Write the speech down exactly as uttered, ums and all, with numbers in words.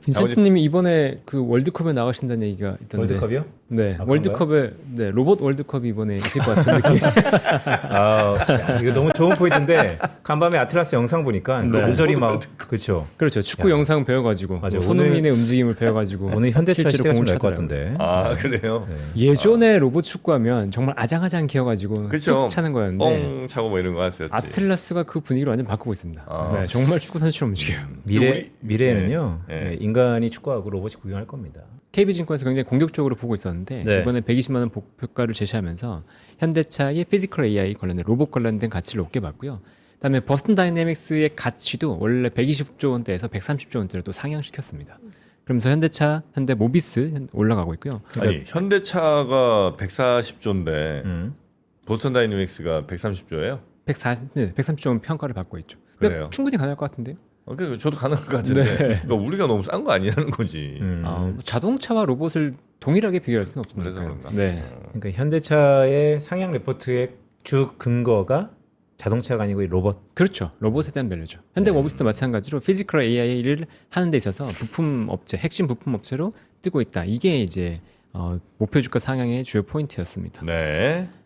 빈센트님이 이번에 그 월드컵에 나가신다는 얘기가 있던데. 월드컵이요? 네, 아, 월드컵에 네 로봇 월드컵이 이번에 있을 것 같은 느낌. 아, 야, 이거 너무 좋은 포인트인데 간밤에 아틀라스 영상 보니까 네. 관절이 막 그렇죠. 그렇죠. 축구 야. 영상 배워가지고 맞아요. 뭐 손흥민의 움직임을 배워가지고 오늘 현대차 실제로 시대가 좀 공을 날 것 차더라고요. 같은데. 아 그래요? 네. 예전에 로봇 축구하면 정말 아장아장 기어가지고 그쵸. 쭉 차는 거였는데 뻥 차고 뭐 이런 거 했었지. 아틀라스가 그 분위기를 완전 바꾸고 있습니다. 아. 네, 정말 축구 선수처럼 움직여요. 미래 우리- 미래에는요. 네. 네. 네, 인간이 축구하고 로봇이 구경할 겁니다. 케이비증권에서 굉장히 공격적으로 보고 있었는데 네. 이번에 백이십만 원 목표가를 제시하면서 현대차의 피지컬 에이아이 관련된 로봇 관련된 가치를 높게 봤고요. 그다음에 버스턴 다이내믹스의 가치도 원래 백이십조 원대에서 백삼십조 원대로 또 상향시켰습니다. 그러면서 현대차, 현대 모비스 올라가고 있고요. 아니 현대차가 백사십조인데 음. 보스턴 다이내믹스가 백삼십조예요? 백사, 네, 백삼십조 원 평가를 받고 있죠. 그러니까 그래요? 충분히 가능할 것 같은데요. 어, 그러니까 저도 가능할 것 같은데 네. 그러니까 우리가 너무 싼 거 아니라는 거지. 음. 아, 자동차와 로봇을 동일하게 비교할 수는 없으니까. 그래서 그런가? 네. 그러니까 현대차의 상향 레포트의 주 근거가 자동차가 아니고 이 로봇. 그렇죠. 로봇에 대한 밸류죠. 현대 모비스도 마찬가지로 피지컬 에이아이를 하는 데 있어서 부품 업체, 핵심 부품 업체로 뜨고 있다. 이게 이제 어, 목표 주가 상향의 주요 포인트였습니다. 네.